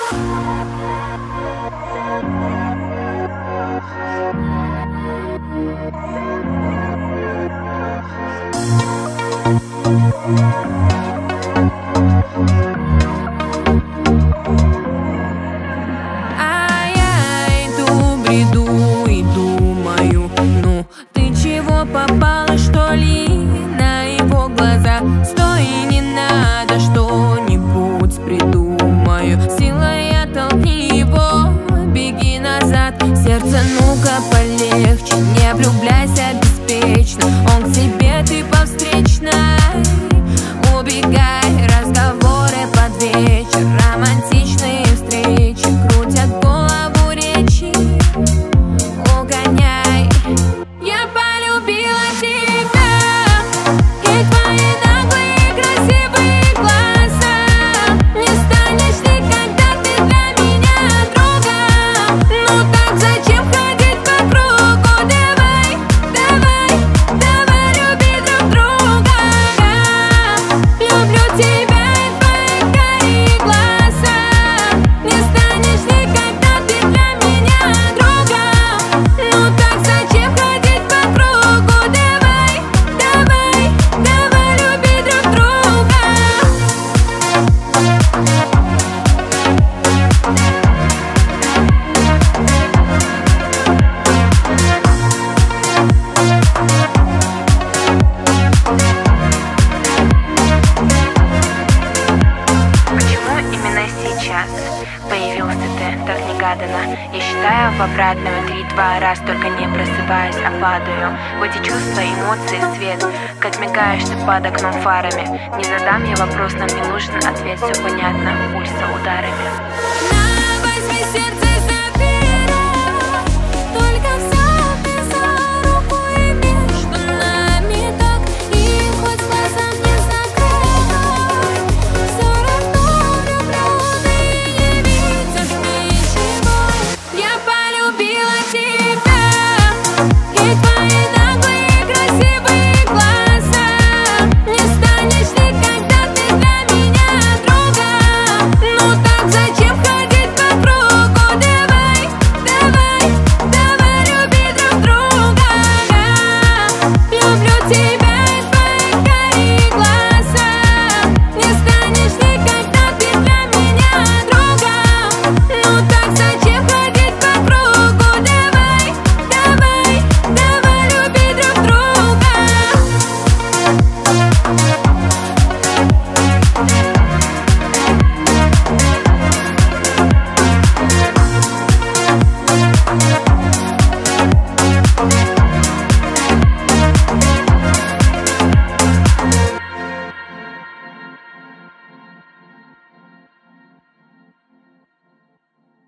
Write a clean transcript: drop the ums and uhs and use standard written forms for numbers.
А я иду, бреду и думаю: ну ты чего попала, что ли, на его глаза? Стой, не надо, что-нибудь придумаю. Силой оттолкни его, беги назад. Сердце, ну-ка полегче, не влюбляйся беспечно. Он к тебе, ты по встречной. Убегай, разговоры под вечер, романтичные встречи крутят голову речи. Угоняй, я полюбила тебя и твои наглые красивые глаза. Не станешь никогда ты для меня другом. Ну так зачем ходить по кругу? Давай, давай, давай люби друг друга. Я люблю тебя и твои карие глаза. Не станешь никогда ты для меня другом. Ну так зачем ходить по кругу? Давай, давай, давай люби друг друга. Почему именно сейчас появился ты так негаданно? Я считаю в обратную 3-2 раз, только не просыпаюсь, а падаю в эти чувства, эмоции, свет. Как мигаешь ты под окном фарами. Не задам я вопрос, нам не нужен ответ, все понятно, пульса ударами. На, возьми сердце.